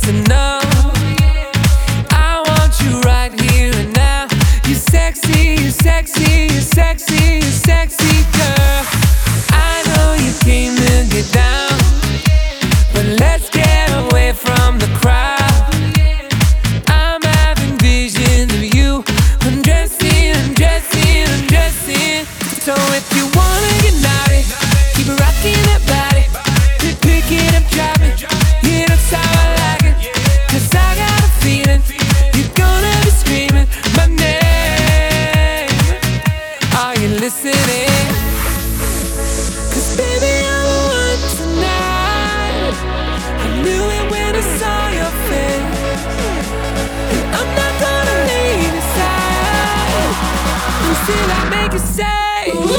to know I want you right here and now. You're sexy, you're sexy, you're sexy, you're sexy, girl. I know you came to get down, but let's get away from the crowd. I'm having visions of you undressing, undressing, undressing. So if you wanna get naughty, keep rocking that body, pick it up, drop it. Yeah, that's how I like it. 'Cause I got a feeling you're gonna be screaming my name. Are you listening? 'Cause baby, I'm the one tonight. I knew it when I saw your face, and I'm not gonna leave your side until I make you say, ooh.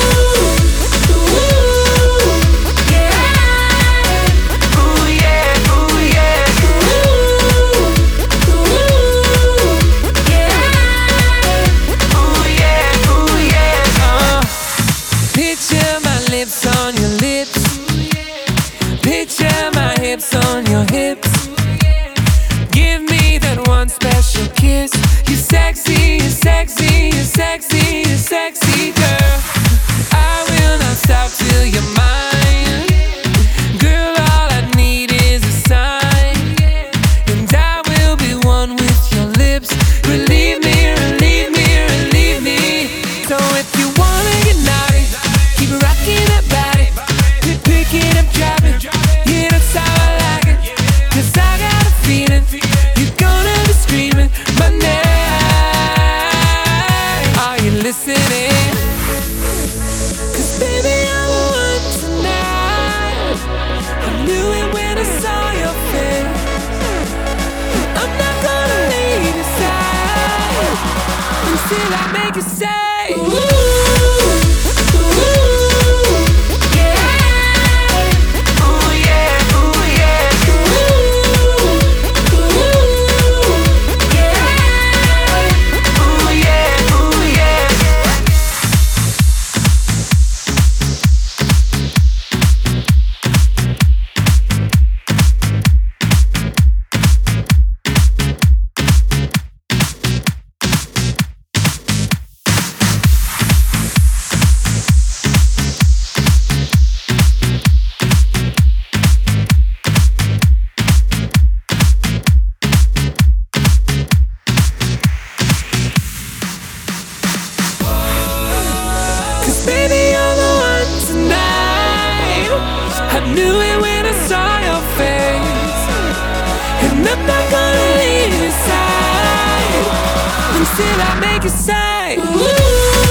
Picture my lips on your lips, picture my hips on your hips. Give me that one special kiss. You're sexy, you're sexy, you're sexy, you're sexy, girl. I will not stop till you're mine. Girl, all I need is a sign, and I will be one with your lips. Relieve me, relieve me, relieve me. So if you wanna get naughty, keep rocking that body, pick it up, drop it. Yeah, that's how I like it. 'Cause I got a feeling you're gonna be screaming my name. Are you listening? 'Cause baby, I'm the one tonight. I knew it when I saw your face, and I'm not gonna leave your side until I make you say, ooh. Baby, you're the one tonight. I knew it when I saw your face, and I'm not gonna leave your side until I make you say, ooh.